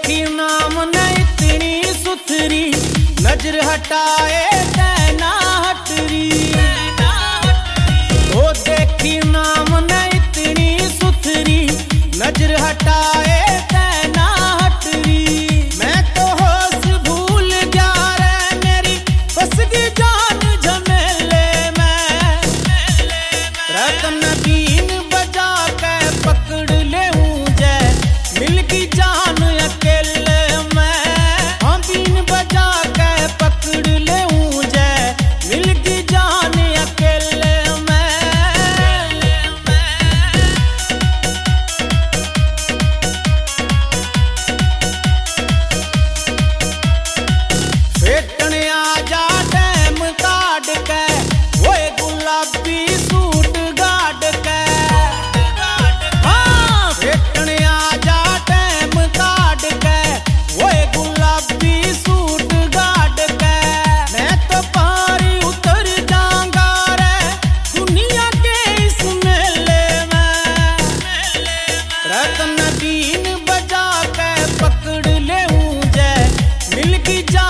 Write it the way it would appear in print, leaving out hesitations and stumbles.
देखी नाम न इतनी सुथरी, नजर हटाए तैना हटरी। ओ देखी नाम न इतनी सुथरी, नजर हटाए तैना हटरी। मैं तो होश भूल जा रे मेरी फस गई जान झमेले में। रतन बीन बजा के पकड़ ले हूँ जय मिल की जान अकेले में। हाँ बीन बजा के पकड़ ले हूँ जय मिल की जान अकेले में। फेटने आजा डैम काट के ओए गुलाबी सूट गाड़ के। हाँ फेटने आजा डैम काट के ओए गुलाबी सूट गाड़ के। मैं तो पारी उतर जाऊंगा रे दुनिया के इस मेले में। रतन बीन बजा के पकड़ ले हूँ जय मिल की जान